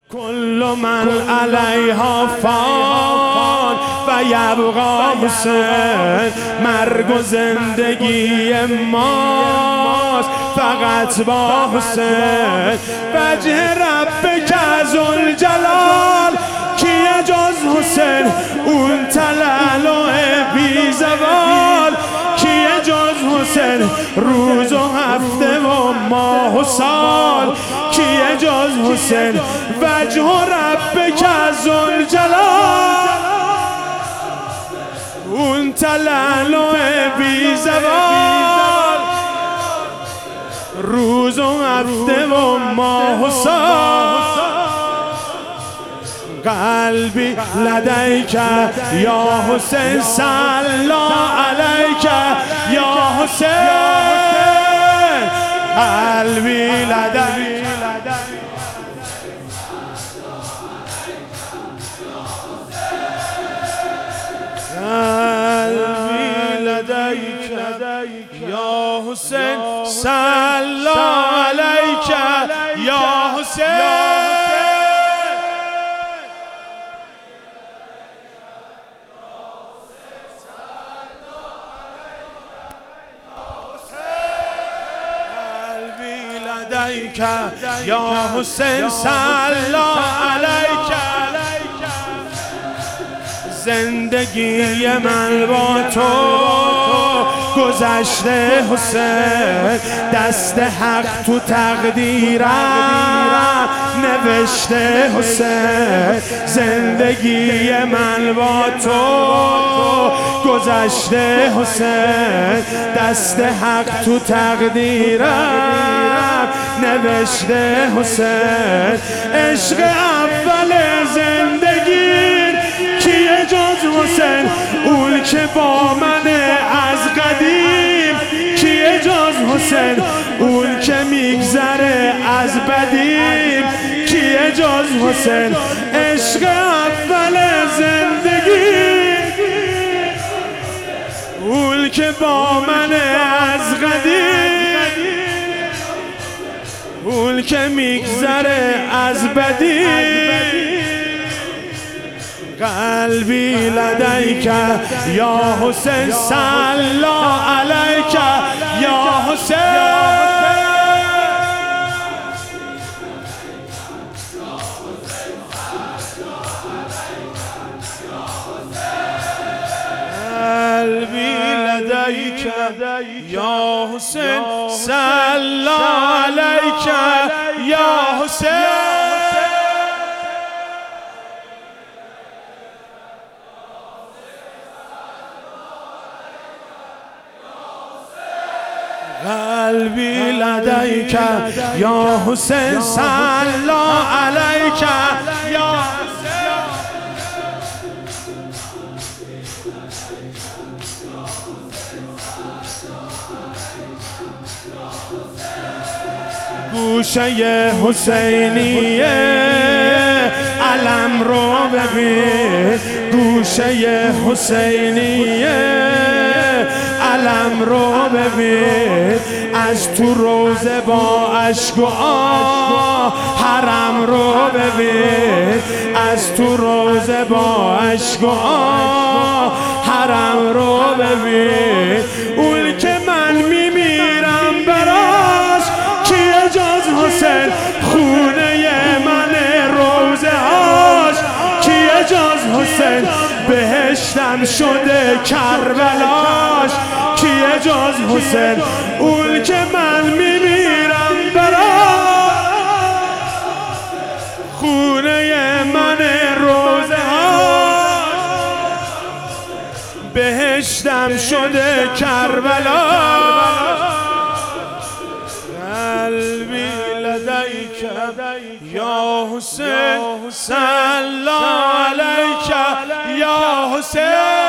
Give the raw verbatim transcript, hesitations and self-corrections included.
كل من علیها فان و یبقا حسین. مرگ و زندگی ماست فقط با حسین. وجه ربک ذوالجلال کیه جز حسین؟ اون تلالو بی زوال کیه جز حسین؟ روز و هفته و ماه و سال کیه جز حسین؟ وجه ربک ذوالجلال اون تلالو بی زوال روز و هفته و ماه و سال. قلبی لدیک یا حسین صلا علیک یا حسین. قلبی لدیک قلبی لدیک یا حسین صلا علیک یا حسین. لدیک یا حسین صلا علیک. زندگی من با تو گذشته حسین. دست حق تو تقدیرم نوشته حسین. زندگی من با تو گذشته حسین. دست حق تو تقدیرم نوشته حسین. عشق اول زندگی کیه جز حسین؟ اون که با من از قدیم کیه جز حسین؟ اون که میگذره از بدیم کیه جز حسین؟ عشق اول زندگی اون که با من از قدیم اون که میگذره از بدیم. قلبی لدیک یا حسین صلا علیک یا حسین. قلبی لدیک یا حسین صلا علیک یا حسین. قلبی لدیک یا حسین صلا علیک یا حسین. گوشه حسینیه علم رو ببین. گوشه حسینیه علم رو ببین. از تو روزه با اشک و آه حرم رو ببین. از تو روزه با اشک و آه حرم رو ببین. اون که من میمیرم براش کیه جز حسین؟ خونه من روزه هاش کیه جز حسین؟ بهشتم شده کربلاش کیه جز حسین؟ اون که من میمیرم براش خونه من روزه هاش بهشتم شده کربلاش. قلبی لدیک یا حسین صلا علیک یا حسین.